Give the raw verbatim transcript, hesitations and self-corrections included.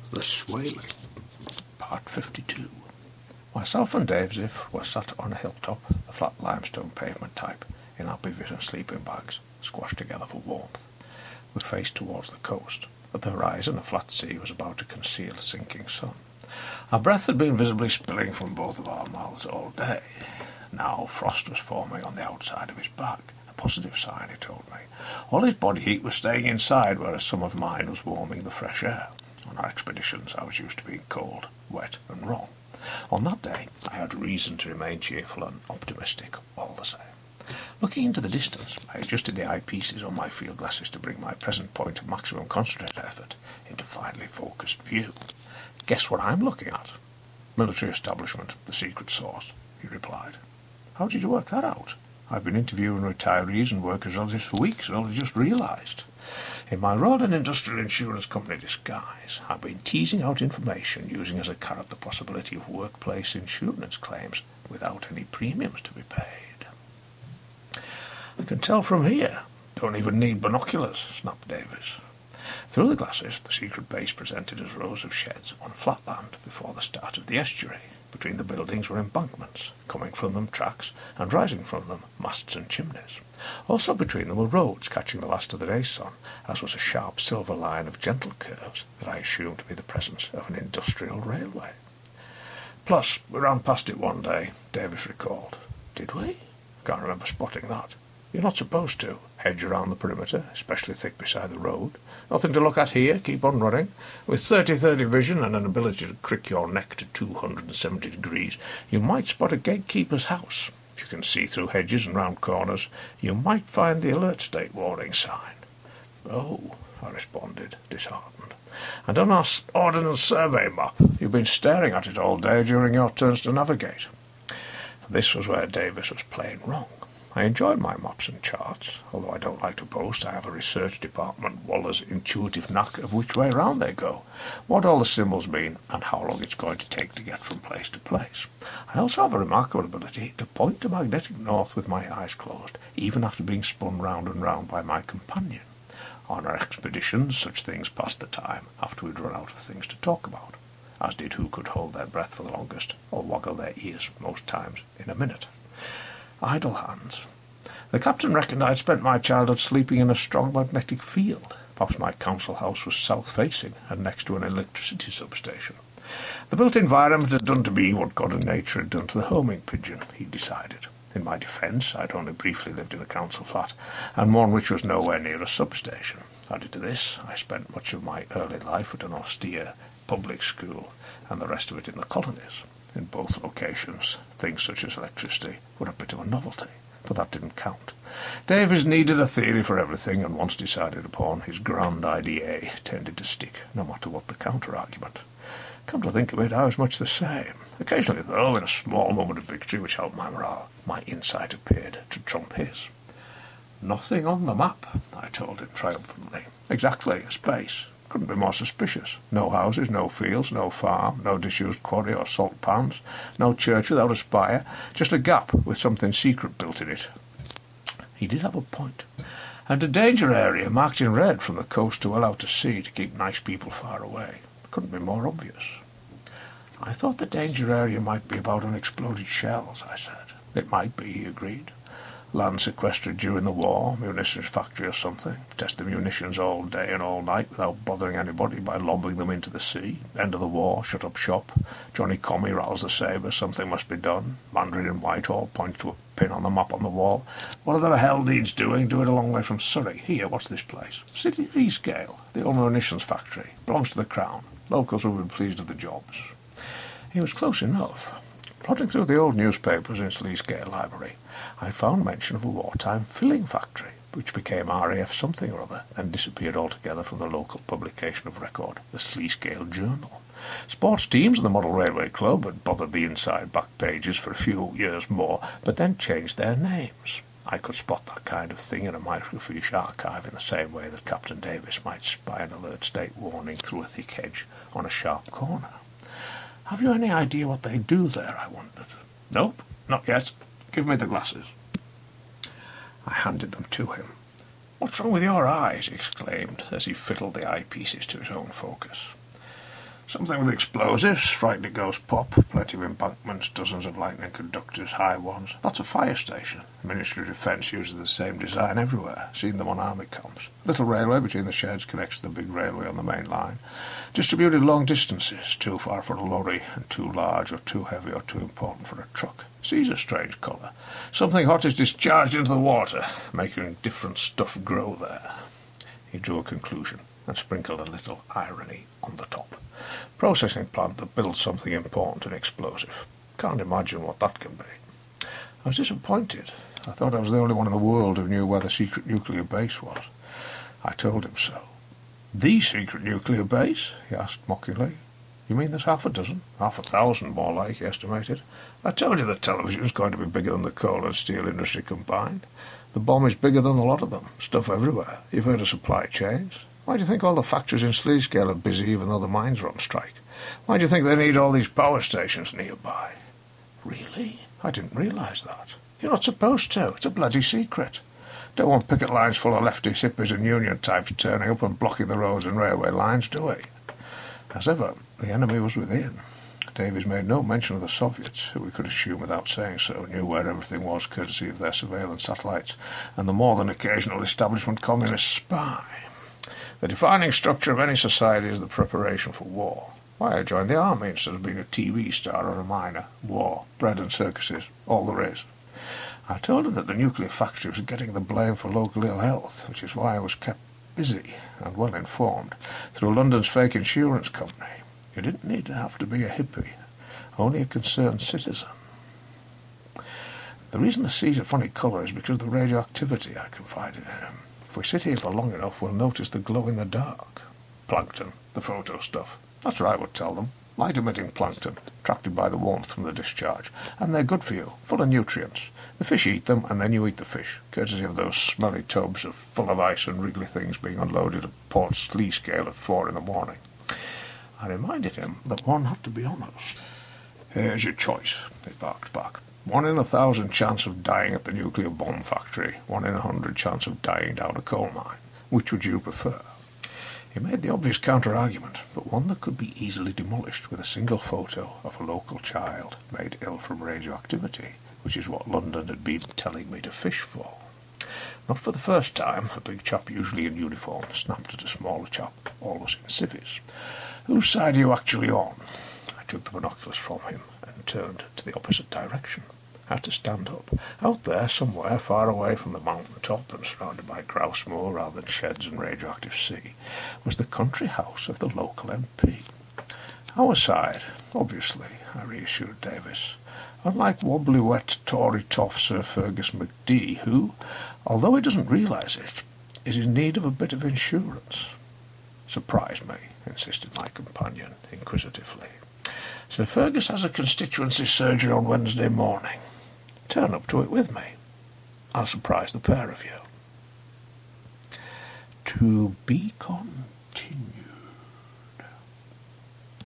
The Swailing, Part fifty-two. Myself and Dave Ziff were sat on a hilltop, the flat limestone pavement type, in our bivvies and sleeping bags, squashed together for warmth. We faced towards the coast. At the horizon, a flat sea was about to conceal a sinking sun. Our breath had been visibly spilling from both of our mouths all day. Now frost was forming on the outside of his back. A positive sign, he told me. All his body heat was staying inside, whereas some of mine was warming the fresh air. On our expeditions, I was used to being cold, wet, and wrong. On that day, I had reason to remain cheerful and optimistic all the same. Looking into the distance, I adjusted the eyepieces on my field glasses to bring my present point of maximum concentrated effort into finely focused view. Guess what I'm looking at? Military establishment, the secret source, he replied. How did you work that out? I've been interviewing retirees and workers relatives for weeks and only just realised. In my Royal and Industrial Insurance Company disguise, I've been teasing out information using as a carrot the possibility of workplace insurance claims without any premiums to be paid. I can tell from here. Don't even need binoculars, snapped Davis. Through the glasses, the secret base presented as rows of sheds on flat land before the start of the estuary. Between the buildings were embankments, coming from them tracks, and rising from them masts and chimneys. Also between them were roads catching the last of the day's sun, as was a sharp silver line of gentle curves that I assumed to be the presence of an industrial railway. Plus, we ran past it one day, Davis recalled. Did we? Can't remember spotting that. You're not supposed to. Hedge around the perimeter, especially thick beside the road. Nothing to look at here, keep on running. With thirty thirty vision and an ability to crick your neck to two hundred seventy degrees, you might spot a gatekeeper's house. If you can see through hedges and round corners, you might find the alert state warning sign. Oh, I responded, disheartened. And on our ordnance survey map, you've been staring at it all day during your turns to navigate. This was where Davis was playing wrong. I enjoyed my maps and charts, although I don't like to boast I have a research department Waller's intuitive knack of which way round they go, what all the symbols mean, and how long it's going to take to get from place to place. I also have a remarkable ability to point to magnetic north with my eyes closed, even after being spun round and round by my companion. On our expeditions, such things passed the time after we'd run out of things to talk about, as did who could hold their breath for the longest, or waggle their ears most times in a minute. Idle hands. The captain reckoned I'd spent my childhood sleeping in a strong magnetic field. Perhaps my council house was south-facing and next to an electricity substation. The built environment had done to me what God and nature had done to the homing pigeon, he decided. In my defence, I'd only briefly lived in a council flat, and one which was nowhere near a substation. Added to this, I spent much of my early life at an austere public school, and the rest of it in the colonies. In both locations, things such as electricity were a bit of a novelty, but that didn't count. Davis needed a theory for everything, and once decided upon, his grand idea tended to stick, no matter what the counter-argument. Come to think of it, I was much the same. Occasionally, though, in a small moment of victory which helped my morale, my insight appeared to trump his. Nothing on the map, I told him triumphantly. Exactly, a space. Couldn't be more suspicious. No houses, no fields, no farm, no disused quarry or salt pans, no church without a spire, just a gap with something secret built in it. He did have a point. And a danger area marked in red from the coast to well out to sea to keep nice people far away. Couldn't be more obvious. I thought the danger area might be about unexploded shells, I said. It might be, he agreed. Land sequestered during the war, munitions factory or something. Test the munitions all day and all night without bothering anybody by lobbing them into the sea. End of the war, shut up shop. Johnny Commie rattles the sabre, something must be done. Mandarin in Whitehall points to a pin on the map on the wall. Whatever the hell needs doing, do it a long way from Surrey. Here, what's this place? City Eastgale, the old munitions factory. Belongs to the Crown. Locals will be pleased with the jobs. He was close enough. Plodding through the old newspapers in Sleescale Library, I found mention of a wartime filling factory, which became R A F something or other, and disappeared altogether from the local publication of record, the Sleescale Journal. Sports teams and the Model Railway Club had bothered the inside back pages for a few years more, but then changed their names. I could spot that kind of thing in a microfiche archive in the same way that Captain Davis might spy an alert state warning through a thick hedge on a sharp corner. Have you any idea what they do there, I wondered. Nope, not yet. Give me the glasses. I handed them to him. What's wrong with your eyes? He exclaimed, as he fiddled the eyepieces to his own focus. Something with explosives, frightening ghost pop, plenty of embankments, dozens of lightning conductors, high ones. That's a fire station. The Ministry of Defence uses the same design everywhere. Seen them on army comps. Little railway between the sheds connects to the big railway on the main line. Distributed long distances, too far for a lorry, and too large or too heavy or too important for a truck. Sees a strange colour. Something hot is discharged into the water, making different stuff grow there. He drew a conclusion and sprinkled a little irony on the top. Processing plant that builds something important and explosive. Can't imagine what that can be. I was disappointed. I thought I was the only one in the world who knew where the secret nuclear base was. I told him so. The secret nuclear base? He asked mockingly. You mean there's half a dozen? Half a thousand, more like, he estimated. I told you the television's going to be bigger than the coal and steel industry combined. The bomb is bigger than the lot of them. Stuff everywhere. You've heard of supply chains. Why do you think all the factories in Sleescale are busy even though the mines are on strike? Why do you think they need all these power stations nearby? Really? I didn't realise that. You're not supposed to. It's a bloody secret. Don't want picket lines full of lefty hippies and union types turning up and blocking the roads and railway lines, do we? As ever, the enemy was within. Davies made no mention of the Soviets, who we could assume without saying so knew where everything was courtesy of their surveillance satellites, and the more than occasional establishment communist spy. The defining structure of any society is the preparation for war. Why, I joined the army instead of being a T V star or a miner. War, bread and circuses, all there is. I told him that the nuclear factory was getting the blame for local ill health, which is why I was kept busy and well informed through London's fake insurance company. You didn't need to have to be a hippie, only a concerned citizen. The reason the sea's a funny colour is because of the radioactivity, I confided in him. If we sit here for long enough, we'll notice the glow in the dark. Plankton, the photo stuff. That's what I would tell them. Light-emitting plankton, attracted by the warmth from the discharge. And they're good for you, full of nutrients. The fish eat them, and then you eat the fish, courtesy of those smelly tubs of full of ice and wriggly things being unloaded at Port Sleescale at four in the morning. I reminded him that one had to be honest. Here's your choice, he barked back. One in a thousand chance of dying at the nuclear bomb factory, one in a hundred chance of dying down a coal mine. Which would you prefer? He made the obvious counter-argument, but one that could be easily demolished with a single photo of a local child made ill from radioactivity, which is what London had been telling me to fish for. Not for the first time, a big chap usually in uniform snapped at a smaller chap, always in civvies. Whose side are you actually on? I took the binoculars from him and turned to the opposite direction. I had to stand up. Out there, somewhere, far away from the mountain top and surrounded by grouse moor rather than sheds and radioactive sea, was the country house of the local M P. Our side, obviously, I reassured Davis. Unlike wobbly wet Tory toff Sir Fergus MacD, who, although he doesn't realise it, is in need of a bit of insurance. Surprise me, insisted my companion inquisitively. Sir Fergus has a constituency surgery on Wednesday morning. Turn up to it with me. I'll surprise the pair of you. To be continued.